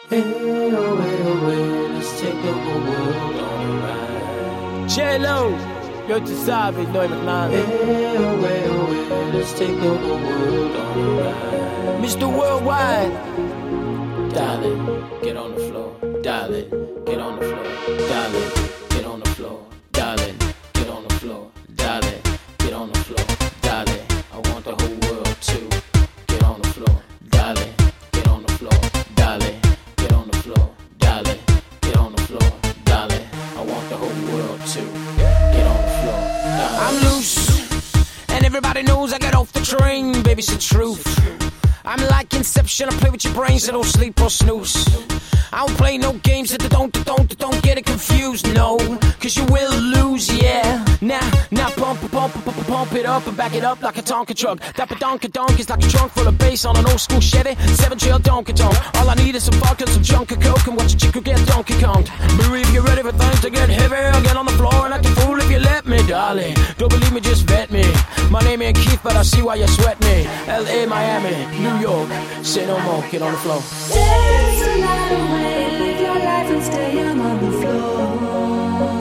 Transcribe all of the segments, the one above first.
Hey, oh, wait, let's take the whole world on a ride. J-Lo, yo tú sabes, no hay más nada. Hey, oh, wait, let's take the whole world on a ride. Mr. Worldwide, Darling, get on the floor. Darling, get on the floor. Darling, get on the floor. Darling, get on the floor. Darling, get on the floor. Darling, I want the whole world to get on the floor. Darling, get on the floor. Darling, get on the floor. Darling, get on the floor. Darling, I want the whole world to get on the floor. Darling. I'm loose, and everybody knows I got off the train, baby, it's the truth. I'm like Inception, I play with your brain, so don't sleep or snooze. I don't play no games, don't get it confused, no, cause you will lose, yeah. Now pump it up and back it up like a Tonka truck. That badonka is like a trunk full of bass on an old school Chevy 7-trail Donkey Tonk. All I need is some vodka, some junk and coke, and watch a chick who get Donkey Konged. Believe you're ready for things to get heavy, I'll get on the floor and act a fool if you let me, darling. Don't believe me, just vet me. My name ain't Keith, but I see why you sweat me. L.A., Miami, New York, say no more, get on the floor. Dance the night away, live your life and stay young on the floor.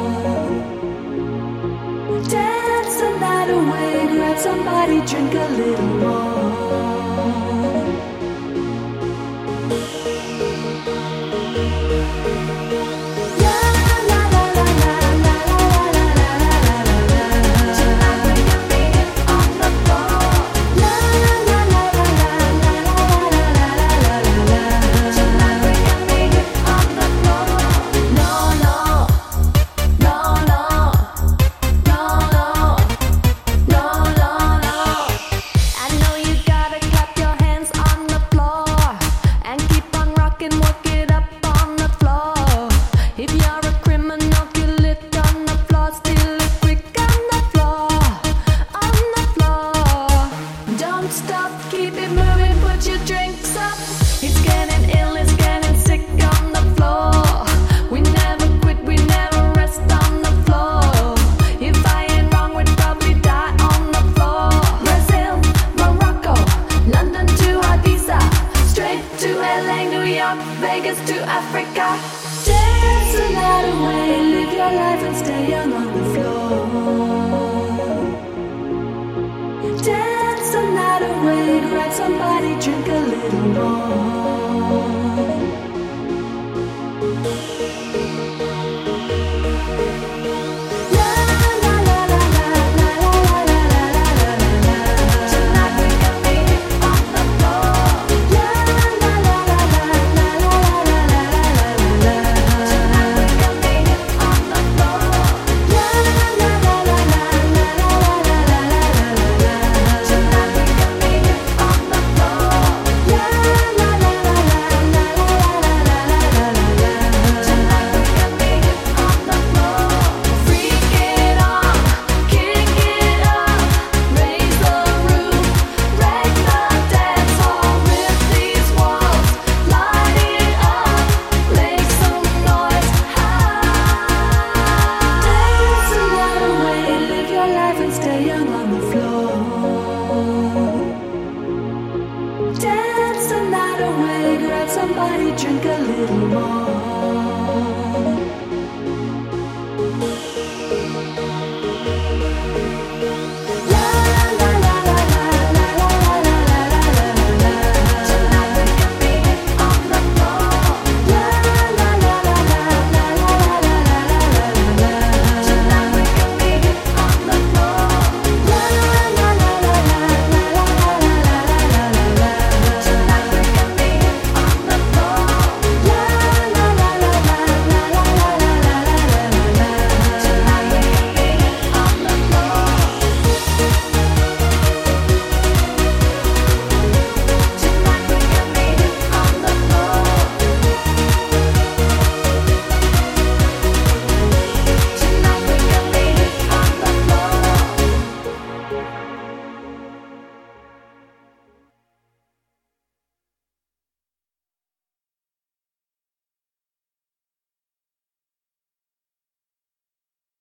Dance the night away, grab somebody, drink a little more. Vegas to Africa. Dance the night away, live your life and stay young on the floor. Dance the night away, grab somebody, drink a little more. Dance the night away, grab somebody, drink a little more.